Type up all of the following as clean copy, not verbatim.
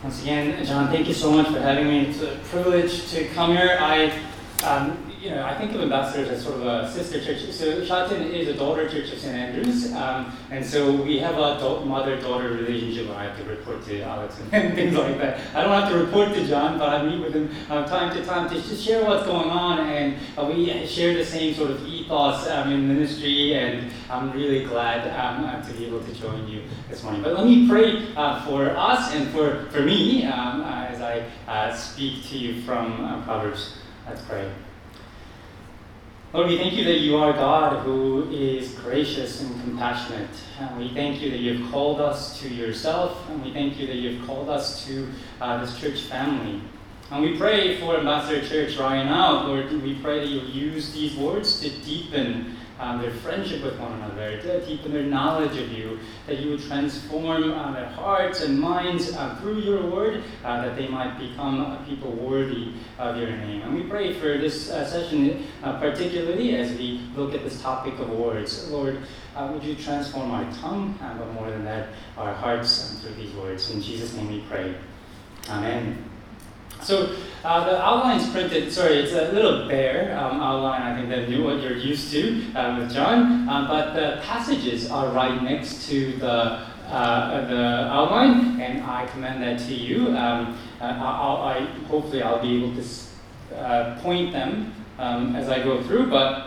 Once again, John, thank you so much for having me. It's a privilege to come here. I think of Ambassadors as sort of a sister church. So Shatin is a daughter church of St. Andrews, and so we have a mother-daughter relationship where I have to report to Alex and things like that. I don't have to report to John, but I meet with him time to time to just share what's going on, and we share the same sort of ethos in ministry, and I'm really glad to be able to join you this morning. But let me pray for us and for me as I speak to you from Proverbs. Let's pray. Lord, we thank you that you are God who is gracious and compassionate. And we thank you that you have called us to yourself, and we thank you that you have called us to this church family. And we pray for Ambassador Church right now, Lord, we pray that you'll use these words to deepen their friendship with one another, to deepen their knowledge of you, that you would transform their hearts and minds through your word, that they might become people worthy of your name. And we pray for this session, particularly as we look at this topic of words. Lord, would you transform our tongue, but more than that, our hearts through these words. In Jesus' name we pray. Amen. So the outline's printed, it's a little bare outline, I think, than what you're used to with John, but the passages are right next to the outline, and I commend that to you. Hopefully I'll be able to point them as I go through,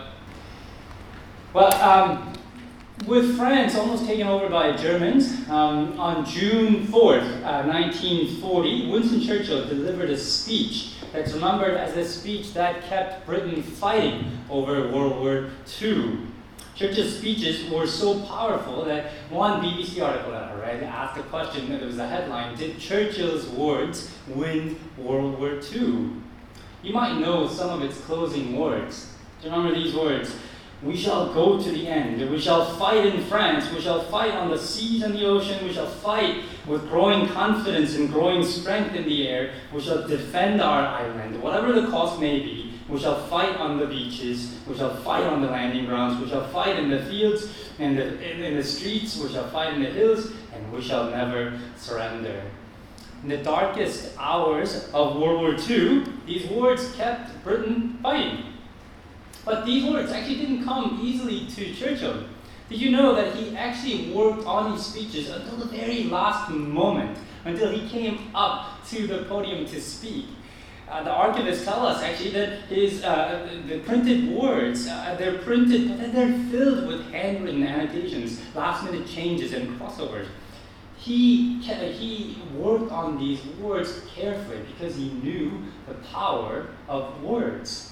with France almost taken over by Germans, on June 4th, 1940, Winston Churchill delivered a speech that's remembered as a speech that kept Britain fighting over World War II. Churchill's speeches were so powerful that one BBC article that I read asked the question, that was the headline, "Did Churchill's words win World War II?" You might know some of its closing words. Do you remember these words? "We shall go to the end. We shall fight in France. We shall fight on the seas and the ocean. We shall fight with growing confidence and growing strength in the air. We shall defend our island, whatever the cost may be. We shall fight on the beaches. We shall fight on the landing grounds. We shall fight in the fields and in the streets. We shall fight in the hills, and we shall never surrender." In the darkest hours of World War II, these words kept Britain fighting. But these words actually didn't come easily to Churchill. Did you know that he actually worked on his speeches until the very last moment, until he came up to the podium to speak? The archivists tell us actually that the printed words, they're printed, but then they're filled with handwritten annotations, last-minute changes and crossovers. He worked on these words carefully because he knew the power of words.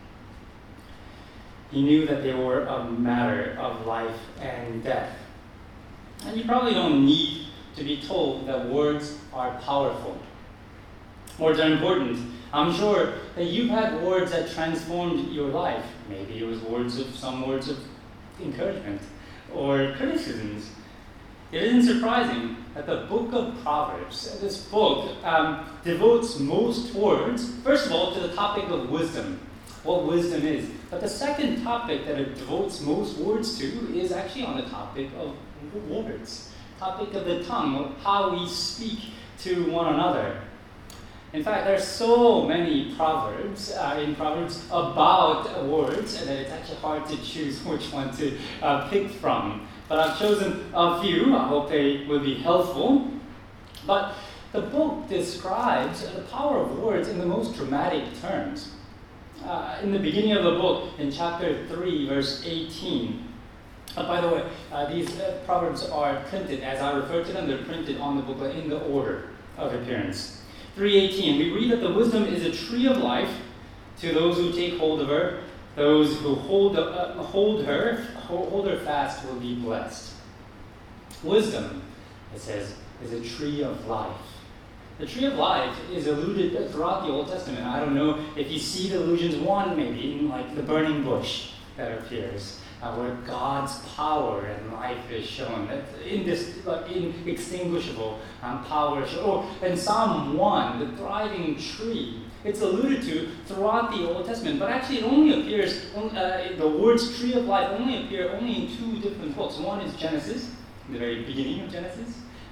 He knew that they were a matter of life and death. And you probably don't need to be told that words are powerful. Words are important. I'm sure that you've had words that transformed your life. Maybe it was some words of encouragement or criticisms. It isn't surprising that the book of Proverbs, this book, devotes most words, first of all, to the topic of wisdom, what wisdom is. But the second topic that it devotes most words to is actually on the topic of words, topic of the tongue, of how we speak to one another. In fact, there are so many proverbs in Proverbs about words that it's actually hard to choose which one to pick from. But I've chosen a few. I hope they will be helpful. But the book describes the power of words in the most dramatic terms. In the beginning of the book, in chapter 3, verse 18. By the way, these proverbs are printed, as I refer to them, they're printed on the booklet in the order of appearance. 3:18, we read that the wisdom is a tree of life to those who take hold of her. Those who hold her fast will be blessed. Wisdom, it says, is a tree of life. The tree of life is alluded throughout the Old Testament. I don't know if you see the allusions, one maybe in like the burning bush that appears, where God's power and life is shown. That's inextinguishable power. Or in Psalm 1, the thriving tree. It's alluded to throughout the Old Testament, but actually it only appears, the words tree of life only appear in two different books. One is Genesis, the very beginning of Genesis,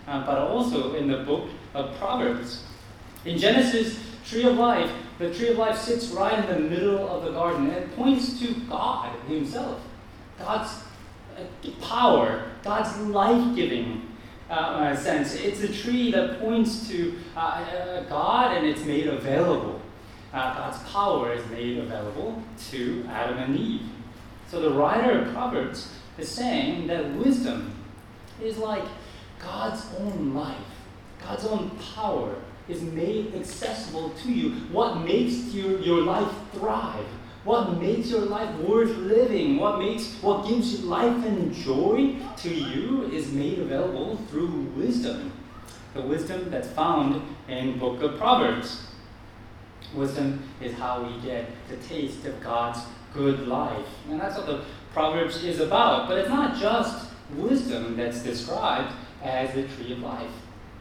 but also in the book of Proverbs. In Genesis, tree of life, the tree of life sits right in the middle of the garden, and it points to God himself, God's power, God's life-giving sense. It's a tree that points to God, and it's made available. God's power is made available to Adam and Eve. So the writer of Proverbs is saying that wisdom is like God's own life, God's own power is made accessible to you. What makes your life thrive? What makes your life worth living? What gives you life and joy to you is made available through wisdom. The wisdom that's found in book of Proverbs. Wisdom is how we get the taste of God's good life. And that's what the Proverbs is about. But it's not just wisdom that's described as the tree of life.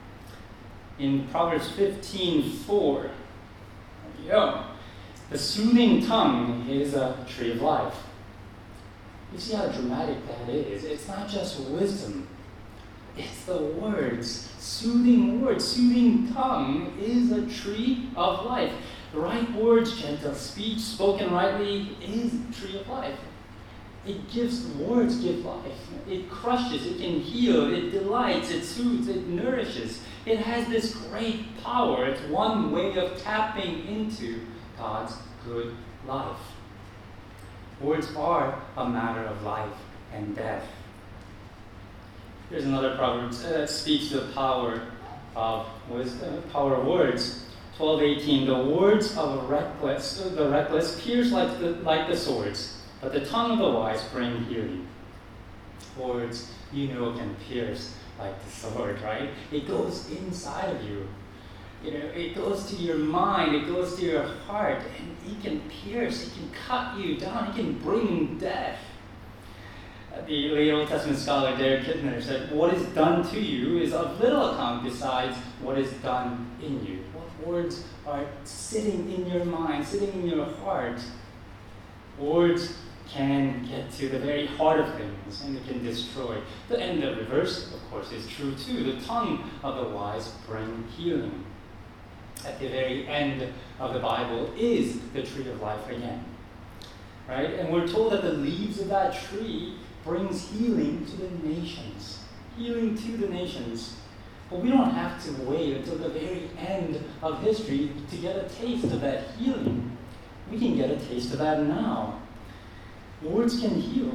In Proverbs 15:4, there you go. The soothing tongue is a tree of life. You see how dramatic that is. It's not just wisdom. It's the words. Soothing words. Soothing tongue is a tree of life. The right words, gentle speech, spoken rightly, is a tree of life. Words give life. It crushes, it can heal, it delights, it soothes, it nourishes. It has this great power. It's one way of tapping into God's good life. Words are a matter of life and death. Here's another proverb that speaks to the power of wisdom, power of words. 12:18. The words of the reckless pierce like the swords, but the tongue of the wise bring healing. Words, can pierce like the sword, right? It goes inside of you. It goes to your mind, it goes to your heart, and it can pierce, it can cut you down, it can bring death. The late Old Testament scholar Derek Kidner said, what is done to you is of little account besides what is done in you. What words are sitting in your mind, sitting in your heart? Words can get to the very heart of things, and it can destroy. And the reverse, of course, is true too. The tongue of the wise bring healing. At the very end of the Bible is the tree of life again. Right? And we're told that the leaves of that tree brings healing to the nations. Healing to the nations. But we don't have to wait until the very end of history to get a taste of that healing. We can get a taste of that now. Words can heal.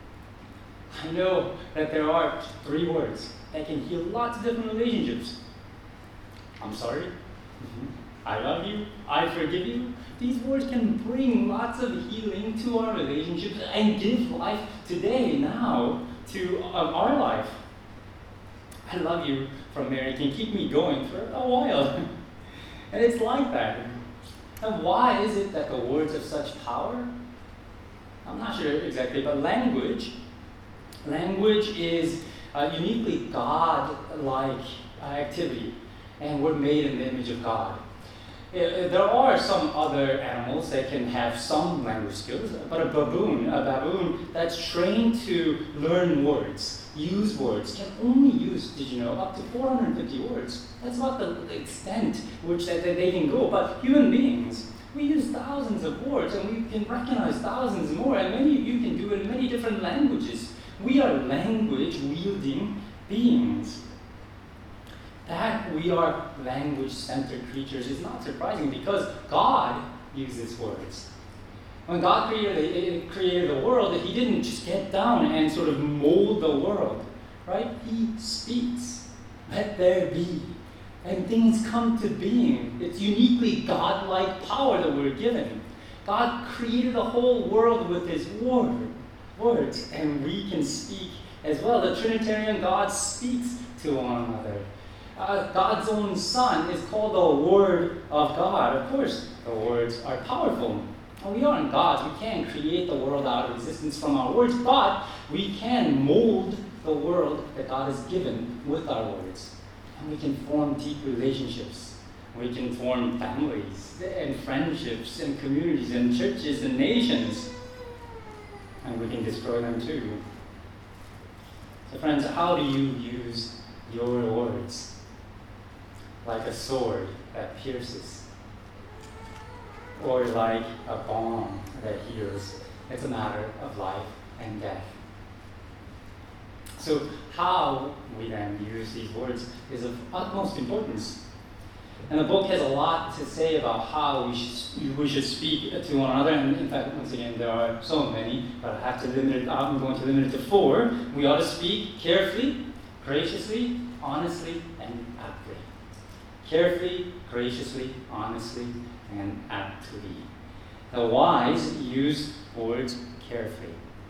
I know that there are 3 words that can heal lots of different relationships. I'm sorry. I love you. I forgive you. These words can bring lots of healing to our relationships and give life today, now, to our life. I love you from Mary can keep me going for a while. And it's like that. And why is it that the words have such power? I'm not sure exactly, but language is a uniquely God-like activity, and we're made in the image of God. There are some other animals that can have some language skills, but a baboon that's trained to learn words, use words, can only use, did you know, up to 450 words. That's about the extent which that they can go. But human beings, we use thousands of words, and we can recognize thousands more, and many of you can do it in many different languages. We are language-wielding beings. That we are language-centered creatures is not surprising because God uses words. When God created the world, He didn't just get down and sort of mold the world, right? He speaks, let there be, and things come to being. It's uniquely God-like power that we're given. God created the whole world with His words, and we can speak as well. The Trinitarian God speaks to one another. God's own Son is called the Word of God. Of course, the words are powerful. And we aren't gods. We can't create the world out of existence from our words, but we can mold the world that God has given with our words. And we can form deep relationships. We can form families and friendships and communities and churches and nations. And we can destroy them too. So friends, how do you use your words, like a sword that pierces, or like a balm that heals. It's a matter of life and death. So how we then use these words is of utmost importance. And the book has a lot to say about how we should speak to one another. And in fact, once again, there are so many, but I have to limit it. I'm going to limit it to 4. We ought to speak carefully, graciously, honestly, and aptly. Carefully, graciously, honestly, and aptly. The wise use words carefully.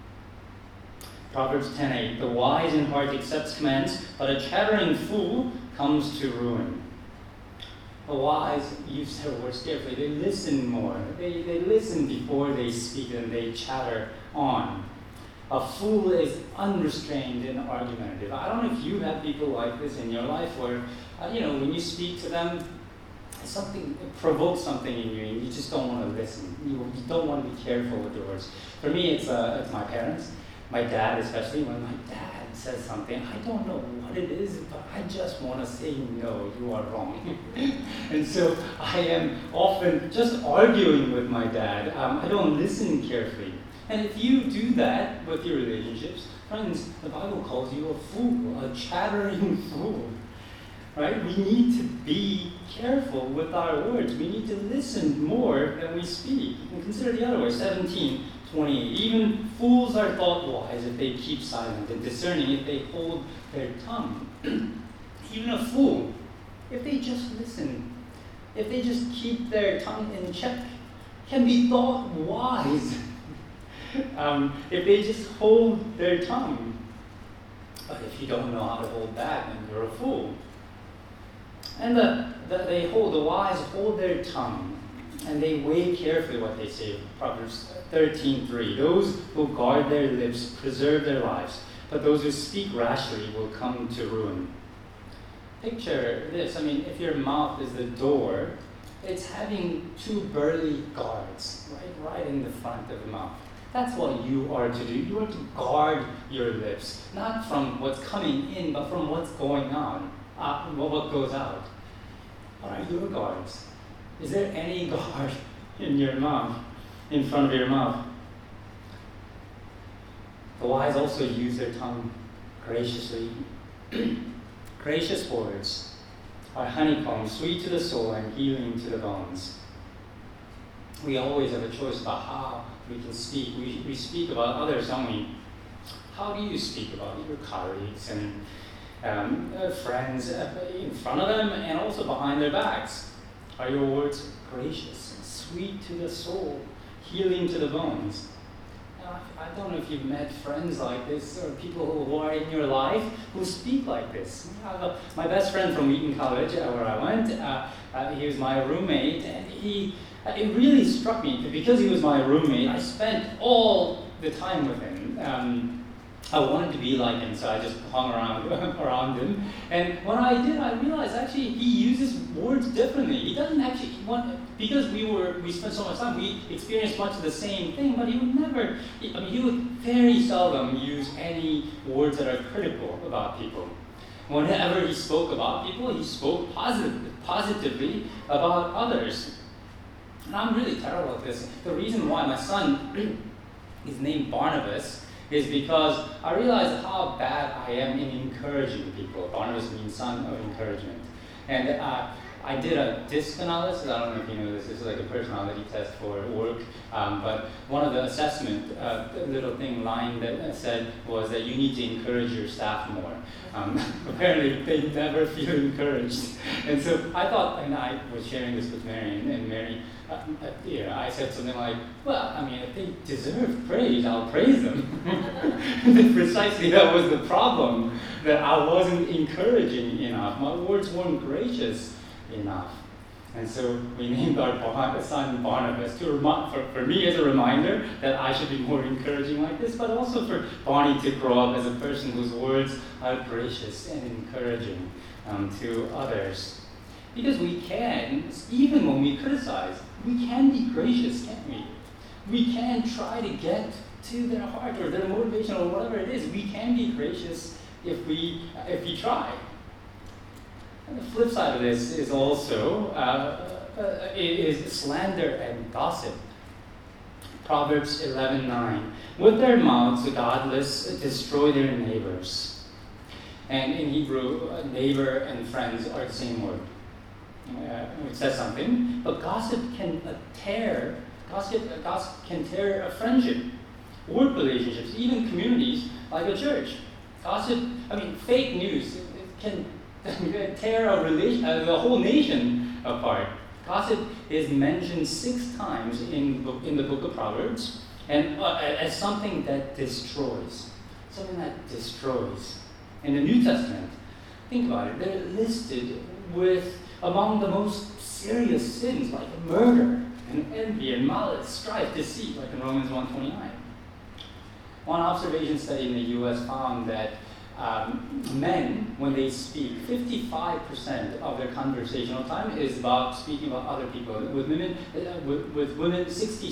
Proverbs 10:8. The wise in heart accepts commands, but a chattering fool comes to ruin. The wise use their words carefully. They listen more. They listen before they speak, and they chatter on. A fool is unrestrained and argumentative. I don't know if you have people like this in your life where, when you speak to them, something provokes something in you, and you just don't want to listen. You don't want to be careful with your words. For me, it's my parents, my dad especially. When my dad says something, I don't know what it is, but I just want to say, no, you are wrong. And so I am often just arguing with my dad. I don't listen carefully. And if you do that with your relationships, friends, the Bible calls you a fool, a chattering fool. Right? We need to be careful with our words. We need to listen more than we speak. And consider the other way, 17:28. Even fools are thought wise if they keep silent, and discerning if they hold their tongue. Even a fool, if they just listen, if they just keep their tongue in check, can be thought wise. If they just hold their tongue. But if you don't know how to hold back, then you're a fool. And the wise hold their tongue, and they weigh carefully what they say. Proverbs 13:3. Those who guard their lips preserve their lives, but those who speak rashly will come to ruin. Picture this. If your mouth is the door, it's having 2 burly guards right in the front of the mouth. That's what you are to do. You are to guard your lips, not from what's coming in, but from what's going on. What goes out. What are your guards? Is there any guard in your mouth, in front of your mouth? The wise also use their tongue graciously. Gracious words are honeycomb, sweet to the soul and healing to the bones. We always have a choice about how we can speak. We speak about others, don't we? How do you speak about your colleagues and friends in front of them and also behind their backs? Are your words gracious, sweet to the soul, healing to the bones? I don't know if you've met friends like this or people who are in your life who speak like this. My best friend from Wheaton College, where I went, he was my roommate, and it really struck me because he was my roommate. I spent all the time with him. I wanted to be like him, so I just hung around him. And when I did, I realized actually he uses words differently. He doesn't actually because we spent so much time, we experienced much of the same thing, but he would never, he would very seldom use any words that are critical about people. Whenever he spoke about people, he spoke positively about others. And I'm really terrible at this. The reason why my son is named Barnabas is because I realized how bad I am in encouraging people. Barnabas means son of encouragement. And I did a DISC analysis. I don't know if you know this. This is like a personality test for work. But one of the assessment, little thing line that said was that you need to encourage your staff more. Apparently, they never feel encouraged. And so I thought, and I was sharing this with Mary, and Mary, I said something like, well, if they deserve praise, I'll praise them. Precisely that was the problem, that I wasn't encouraging enough. My words weren't gracious enough. And so we named our son Barnabas for me as a reminder that I should be more encouraging like this, but also for Barney to grow up as a person whose words are gracious and encouraging to others. Because we can, even when we criticize, we can be gracious, can't we? We can try to get to their heart or their motivation or whatever it is. We can be gracious if we try. And the flip side of this is also is slander and gossip. Proverbs 11:9. With their mouths, the godless destroy their neighbors. And in Hebrew, neighbor and friends are the same word. It says something, but gossip can tear a friendship, work relationships, even communities like a church. Fake news it can tear the whole nation apart. Gossip is mentioned 6 times in the book of Proverbs, and as something that destroys. Something that destroys. In the New Testament, think about it, they're listed with among the most serious sins like murder and envy and malice, strife, deceit, like in Romans 1:29. One observation study in the U.S. found that men, when they speak, 55% of their conversational time is about speaking about other people. With women,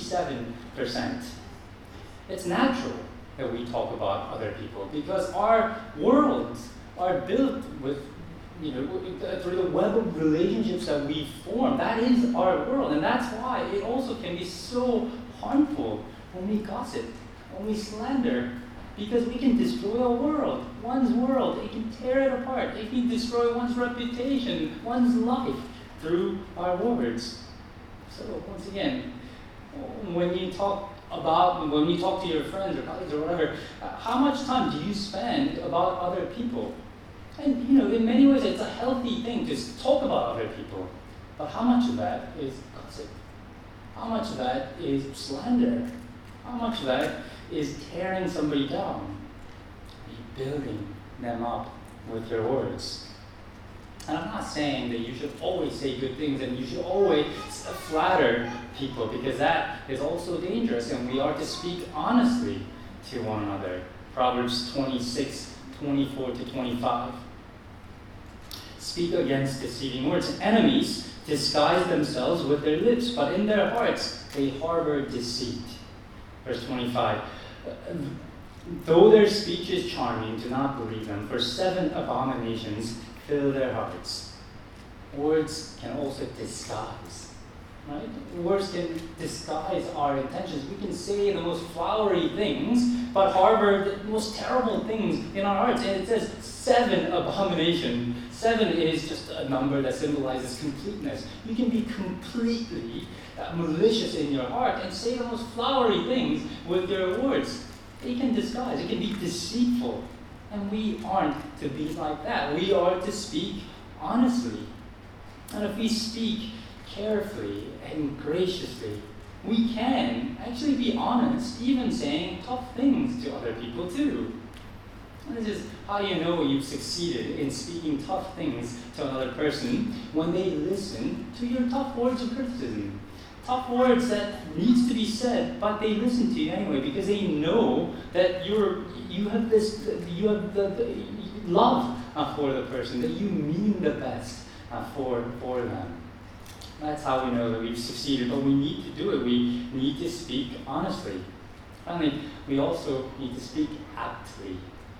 67%. It's natural that we talk about other people because our worlds are built with, through the web of relationships that we form. That is our world, and that's why it also can be so harmful when we gossip, when we slander. Because we can destroy a world, one's world. It can tear it apart. It can destroy one's reputation, one's life through our words. So once again, when you talk to your friends or colleagues or whatever, how much time do you spend about other people? And in many ways, it's a healthy thing to talk about other people. But how much of that is gossip? How much of that is slander? How much of that is tearing somebody down? Are you building them up with your words? And I'm not saying that you should always say good things and you should always flatter people, because that is also dangerous, and we are to speak honestly to one another. Proverbs 26:24-25. Speak against deceiving words. Enemies disguise themselves with their lips, but in their hearts they harbor deceit. Verse 25. Though their speech is charming, do not believe them, for 7 abominations fill their hearts. Words can also disguise, right? Words can disguise our intentions. We can say the most flowery things, but harbor the most terrible things in our hearts. And it says 7 abominations. 7 is just a number that symbolizes completeness. You can be completely malicious in your heart and say the most flowery things with your words. It can disguise. It can be deceitful. And we aren't to be like that. We are to speak honestly. And if we speak carefully and graciously, we can actually be honest, even saying tough things to other people too. And this is how you know you've succeeded in speaking tough things to another person, when they listen to your tough words of criticism. Tough words that needs to be said, but they listen to you anyway because they know that you have the love for the person, that you mean the best for them. That's how we know that we've succeeded, but we need to do it. We need to speak honestly. Finally, we also need to speak aptly.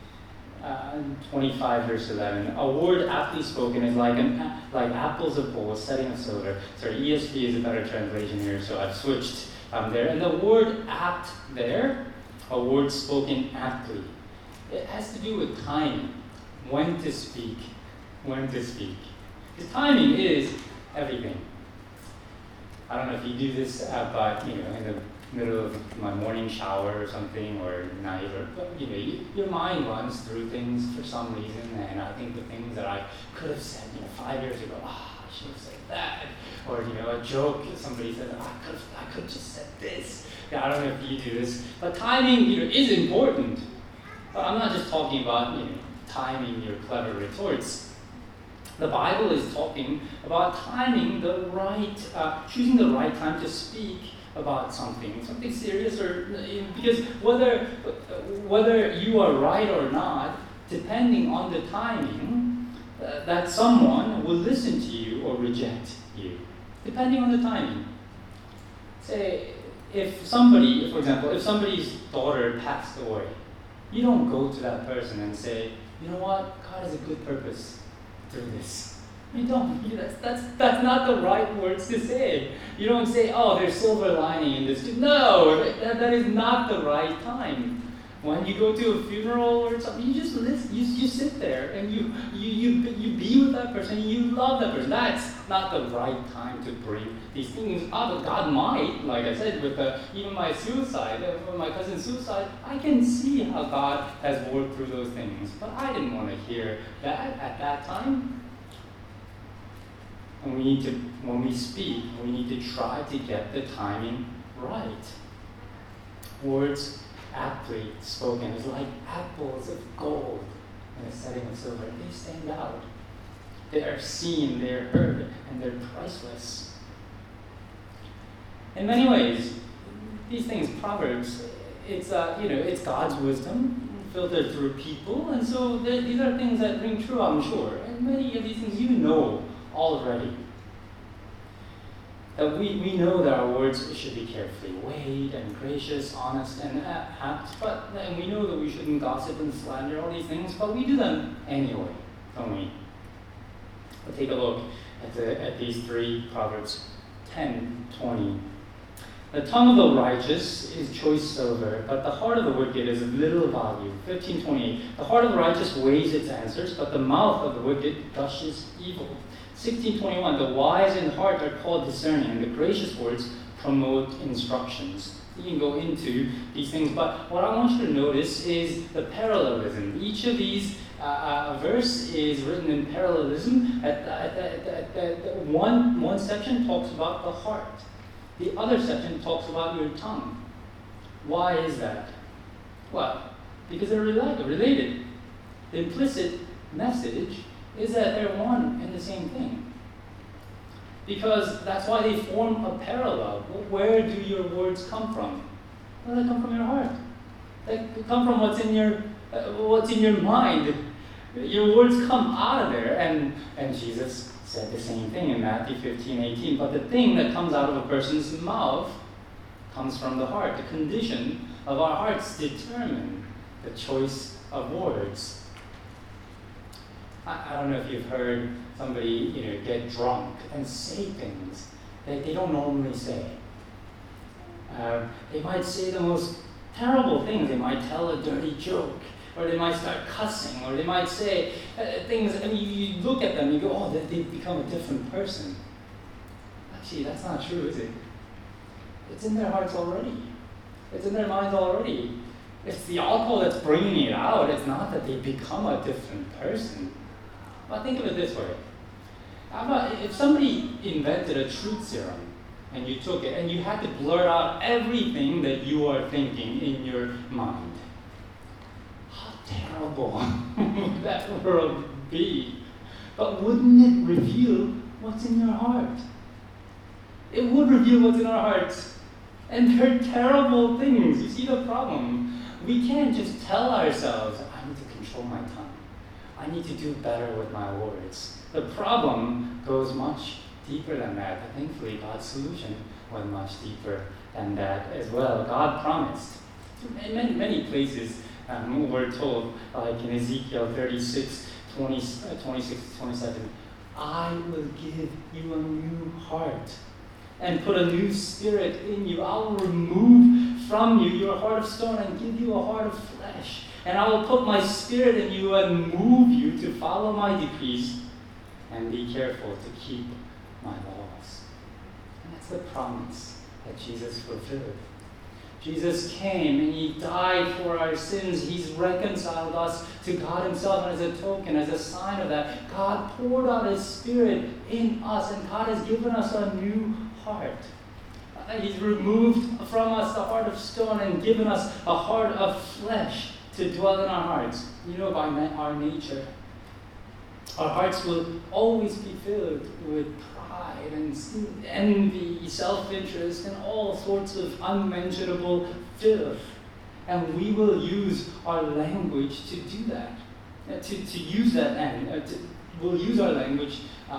25 verse 11. A word aptly spoken is like apples of gold, setting of silver. Sorry, ESV is a better translation here, so I've switched there. And the word apt there, a word spoken aptly, it has to do with timing. When to speak. Because timing is everything. I don't know if you do this, but in the middle of my morning shower or something, or night, or your mind runs through things for some reason, and I think the things that I could have said 5 years ago, I should have said that, or a joke somebody said, I could have just said this. I don't know if you do this, but timing is important. But I'm not just talking about timing your clever retorts. The Bible is talking about timing choosing the right time to speak about something serious, or because whether you are right or not, depending on the timing, that someone will listen to you or reject you, depending on the timing. Say, for example, if somebody's daughter passed away, you don't go to that person and say, you know what, God has a good purpose through this. You don't. That's not the right words to say. You don't say, oh, there's silver lining in this. No, that is not the right time. When you go to a funeral or something, you just listen. You sit there and you be with that person. You love that person. That's not the right time to bring these things up. God might, like I said, with even my suicide, my cousin's suicide, I can see how God has worked through those things. But I didn't want to hear that at that time. And we need to, when we speak, we need to try to get the timing right. Words aptly spoken is like apples of gold in a setting of silver. They stand out. They are seen, they are heard, and they're priceless. In many ways, these things, Proverbs, it's God's wisdom filtered through people, and so these are things that ring true, I'm sure. And many of these things you know already. That we know that our words should be carefully weighed and gracious, honest, and apt, and we know that we shouldn't gossip and slander all these things, but we do them anyway, don't we? We'll take a look at these three Proverbs 10:20. The tongue of the righteous is choice silver, but the heart of the wicked is of little value. 15:28. The heart of the righteous weighs its answers, but the mouth of the wicked gushes evil. 16:21. The wise in heart are called discerning, and the gracious words promote instructions. You can go into these things, but what I want you to notice is the parallelism. Each of these verse is written in parallelism. One section talks about the heart. The other section talks about your tongue. Why is that? Well, because they're related. The implicit message is that they're one and the same thing. Because that's why they form a parallel. Where do your words come from? Well, they come from your heart. They come from what's in your mind. Your words come out of there. And Jesus said the same thing in Matthew 15:18. But the thing that comes out of a person's mouth comes from the heart. The condition of our hearts determine the choice of words. I don't know if you've heard somebody, get drunk and say things that they don't normally say. They might say the most terrible things. They might tell a dirty joke, or they might start cussing, or they might say things. I mean, you look at them and you go, oh, they've become a different person. Actually, that's not true, is it? It's in their hearts already. It's in their minds already. It's the alcohol that's bringing it out. It's not that they become a different person. But think of it this way. How about if somebody invented a truth serum and you took it and you had to blurt out everything that you are thinking in your mind? How terrible would that world be? But wouldn't it reveal what's in your heart? It would reveal what's in our hearts. And they're terrible things. You see the problem? We can't just tell ourselves, I need to control my tongue. I need to do better with my words. The problem goes much deeper than that. But thankfully, God's solution went much deeper than that as well. God promised. In many places, we're told, like in Ezekiel 36, 26-27, I will give you a new heart and put a new spirit in you. I will remove from you your heart of stone and give you a heart of flesh. And I will put my spirit in you and move you to follow my decrees and be careful to keep my laws. And that's the promise that Jesus fulfilled. Jesus came and he died for our sins. He's reconciled us to God himself, and as a token, as a sign of that, God poured out his spirit in us, and God has given us a new heart. He's removed from us the heart of stone and given us a heart of flesh to dwell in our hearts. By our nature, our hearts will always be filled with pride and envy, self-interest, and all sorts of unmentionable filth. And we will use our language to do that. We'll use our language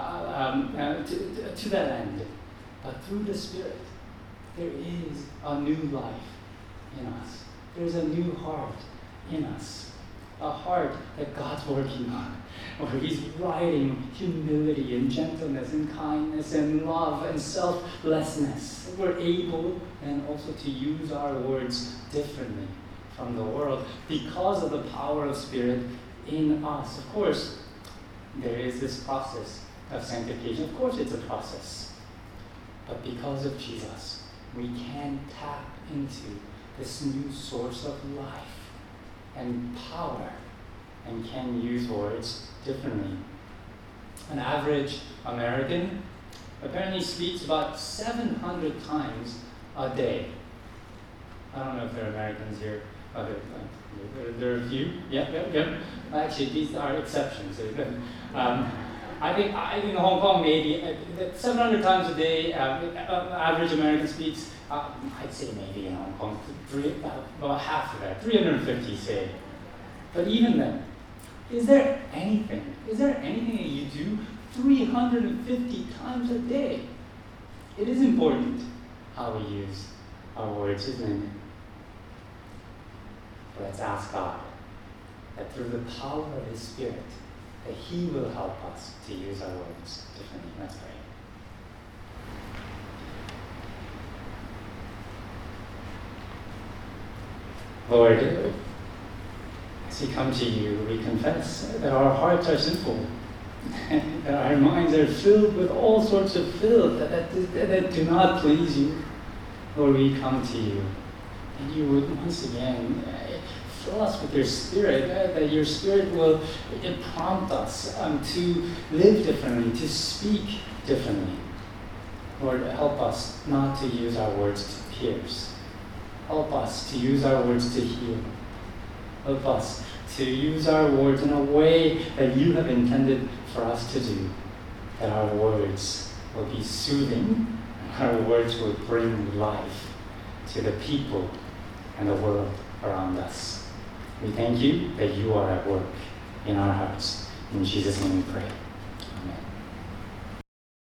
to that end. But through the Spirit, there is a new life in us. There's a new heart in us. a heart that God's working on, where He's writing humility and gentleness and kindness and love and selflessness. We're able and also to use our words differently from the world because of the power of Spirit in us. Of course, there is this process of sanctification. Of course, it's a process. But because of Jesus, we can tap into this new source of life and power and can use words differently. An average American apparently speaks about 700 times a day. I don't know if there are Americans here. There are a few. Yep. Actually, these are exceptions. I think in Hong Kong, maybe 700 times a day, average American speaks. I'd say maybe in Hong Kong, about half of that, 350 say. But even then, is there anything that you do 350 times a day? It is important how we use our words, isn't it? Let's ask God that through the power of His Spirit, that He will help us to use our words differently. Let's pray. Lord, as we come to You, we confess that our hearts are sinful, that our minds are filled with all sorts of filth that do not please You. Lord, we come to You, and You would once again fill us with Your Spirit, that Your Spirit will prompt us to live differently, to speak differently. Lord, help us not to use our words to pierce. Help us to use our words to heal. Help us to use our words in a way that You have intended for us to do, that our words will be soothing, and our words will bring life to the people and the world around us. We thank You that You are at work in our hearts. In Jesus' name we pray. Amen.